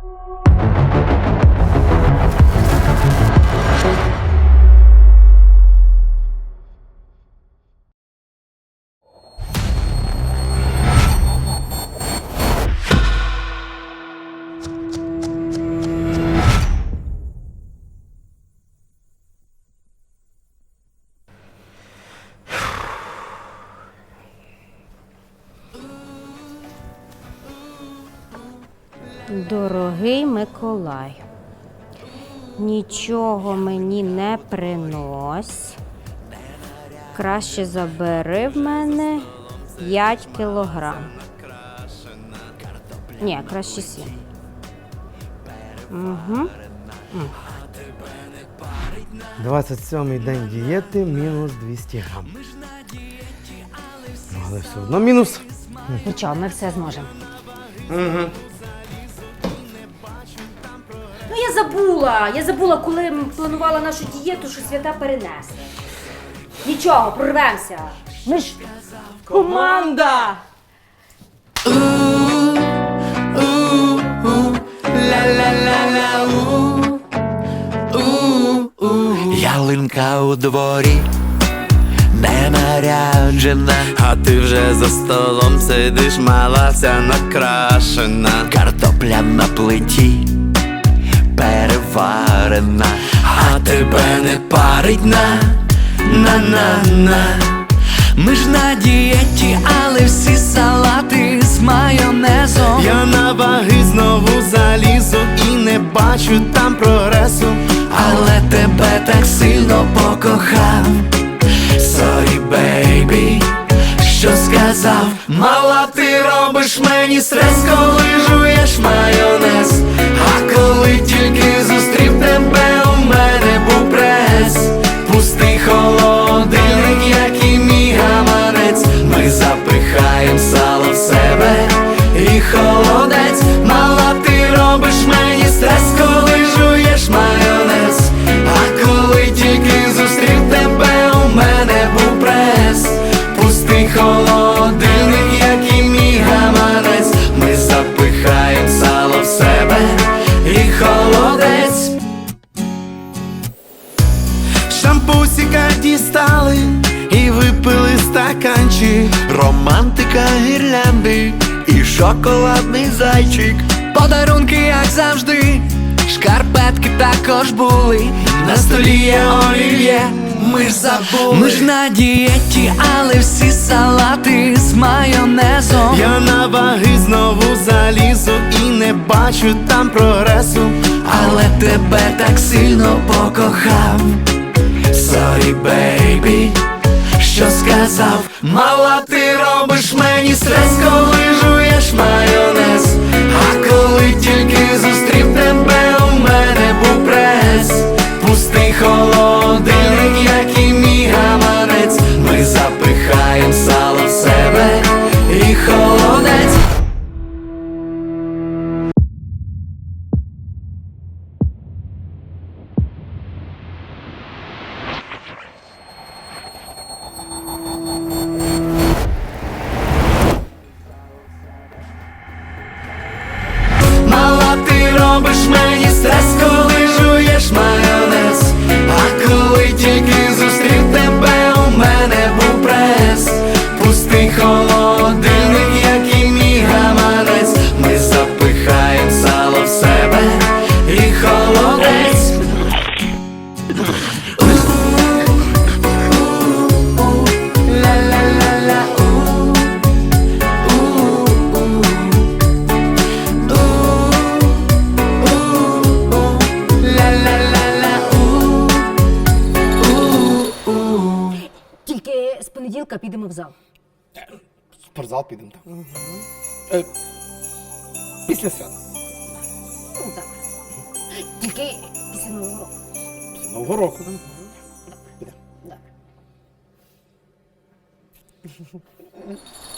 Дорогий Миколай, нічого мені не принось. Краще забери в мене 5 кілограм. Ні, краще 7. Угу. 27-й день дієти, мінус 200 грам. Але все одно мінус. Нічого, ми все зможемо. Угу. Ну, я забула, коли планувала нашу дієту, що свята перенесли. Нічого, прорвемося. Ми ж команда! Ялинка у дворі не наряджена, а ти вже за столом сидиш, мала вся накрашена. Картопля на плиті переварена, а тебе не парить на. Ми ж на дієті, але всі салати з майонезом. Я на ваги знову залізу і не бачу там прогресу. Але тебе так сильно покохав. Sorry, baby, що сказав? Мала, ти робиш мені стрес, коли жуєш майонез. А коли тільки зустрів тебе, у мене був прес. Пустий холодильник, як і мій гаманець. Ми запихаєм сало в себе і холодець. Мала, ти робиш мені стрес, коли жуєш майонез. А коли тільки зустрів тебе, у мене був прес. Пустий холодильник, як і мій гаманець. Ми запихаєм сало в себе і холодець. Шампусіка дістали і випили стаканчик. Романтика, гірлянди і шоколадний зайчик. Подарунки, як завжди, шкарпетки також були. На столі є олів'є, ми ж забули. Ми ж на дієті, але всі салати з майонезом. Я на ваги знову залізу і не бачу там прогресу. Але тебе так сильно покохав. Sorry, baby, що сказав? Мала, ти робиш мені стрес, коли жуєш майонез. А коли тільки зустрів тебе, у мене був прес. Пустий холодильник, як і мій гаманець. Ми запихаєм сало в себе і холодець. Мала, ти робиш мені стрес, коли жуєш майонез. А коли тільки зустрів тебе, у мене був прес. Пустий холодильник, як і мій гаманець. Ми запихаєм сало в себе і холодець. Тільки з понеділка підемо в зал. В спортзал підемо там. Після свята. Ну так. Тільки після Нового року. Після Нового року. Підемо. Добре.